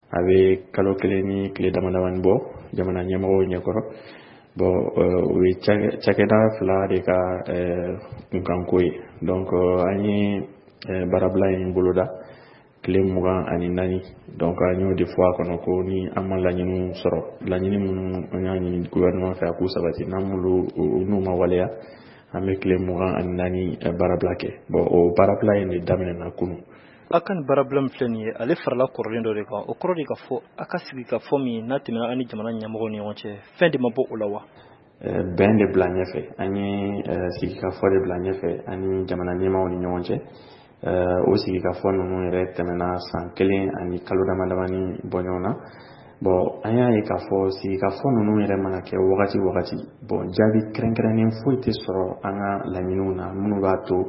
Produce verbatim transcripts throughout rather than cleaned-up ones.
a bɛ kalo kelen ni tile damadamani bɔ jamana ɲɛmɔgɔw ɲɛkɔrɔ. Bon o ye cakɛda fila de ka kunkanko ye. Donc an ye baarabila in boloda tile mugan ani naani. Donc an y'o de fɔ a kɔnɔ ko ni an ma laɲiniw sɔrɔ, laɲini minnu an y'a ɲini gouvernement fɛ a k'u sabati, n'an m'olu n'u ma waleya an bɛ tile mugan ani naani baarabila kɛ. Bon o baarabila in de daminɛna kunun. A ka nin baarabila min filɛ nin ye ale farala kɔrɔlen dɔ de kan, o kɔrɔ de ka fɔ a ka sigi ka fɔ min n'a tɛmɛna an ni jamana ɲɛmɔgɔw ni ɲɔgɔn cɛ, fɛn de ma bɔ o la wa? Bɛn de bila ɲɛfɛ, an ye sigikafɔ de bila ɲɛfɛ ani jamana ɲɛmɔgɔw ni ɲɔgɔn cɛ. O sigikafɔ ninnu yɛrɛ tɛmɛna san kelen ani kalo damadamani bɔ ɲɔgɔn na. Bon an y'a ye k'a fɔ sigikafɔ ninnu yɛrɛ mana kɛ wagati wagati, bon jaabi kɛrɛnkɛrɛnnen foyi tɛ sɔrɔ an ka laɲiniw na minnu b'a to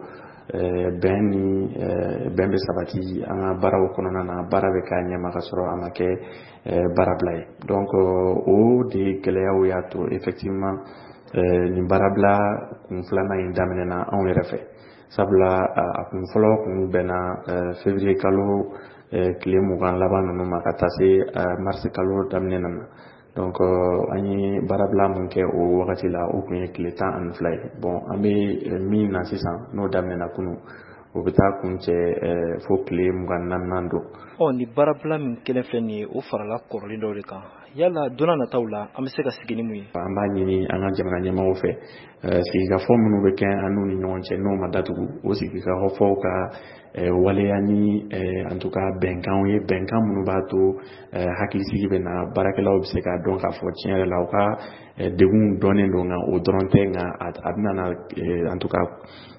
bɛn ni bɛn bɛ sabati an ka baaraw kɔnɔna na, baara bɛ k'a ɲɛma ka sɔrɔ a ma kɛ baarabila ye. Donc o de gɛlɛyaw y'a to effectivement nin baarabila kun filanan in daminɛna anw yɛrɛ fɛ. Sabula a kun fɔlɔ kun bɛnna février kalo tile mugan laban ninnu ma ka taa se mars kalo daminɛ na. Donc an ye baarabila mun kɛ o wagati la o kun ye tile tan ani fila ye. Bon an bɛ min na sisan n'o daminɛna kunun o bɛ taa kun cɛ fo tile mugan naaninan don. Ɔ ni baarabila min kelen filɛ nin ye o farala kɔrɔlen dɔ de kan, yala donna nataw la an bɛ se ka sigi ni mun ye? An b'a ɲini an ka jamana ɲɛmɔgɔw fɛ sigikafɔ minnu bɛ kɛ an n'u ni ɲɔgɔn cɛ n'o ma datugu, o sigikafɔw ka waleya ni en tout cas bɛnkanw ye, bɛnkan minnu b'a to hakilisigi bɛ na, baarakɛlaw bɛ se k'a dɔn k'a fɔ tiɲɛ yɛrɛ la u ka degun dɔnnen don nka o dɔrɔn tɛ, nka a bɛna en tout cas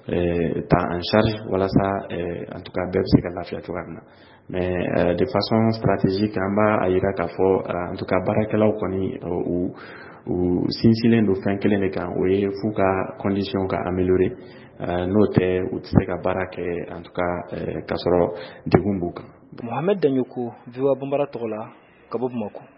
ta en charge walasa en tout cas bɛɛ bɛ se ka lafiya cogoya min na. Mais de façon stratégique an b'a yira k'a fɔ en tout cas baarakɛlaw kɔni u sinsinlen don fɛn kelen de kan, o ye f'u ka condition ka améliorer, n'o tɛ u tɛ se ka baara kɛ en tout cas k'a sɔrɔ degun b'u kan. Mohamed Danɲoko, V O A Banbara tɔgɔ la, ka bɔ Bamakɔ.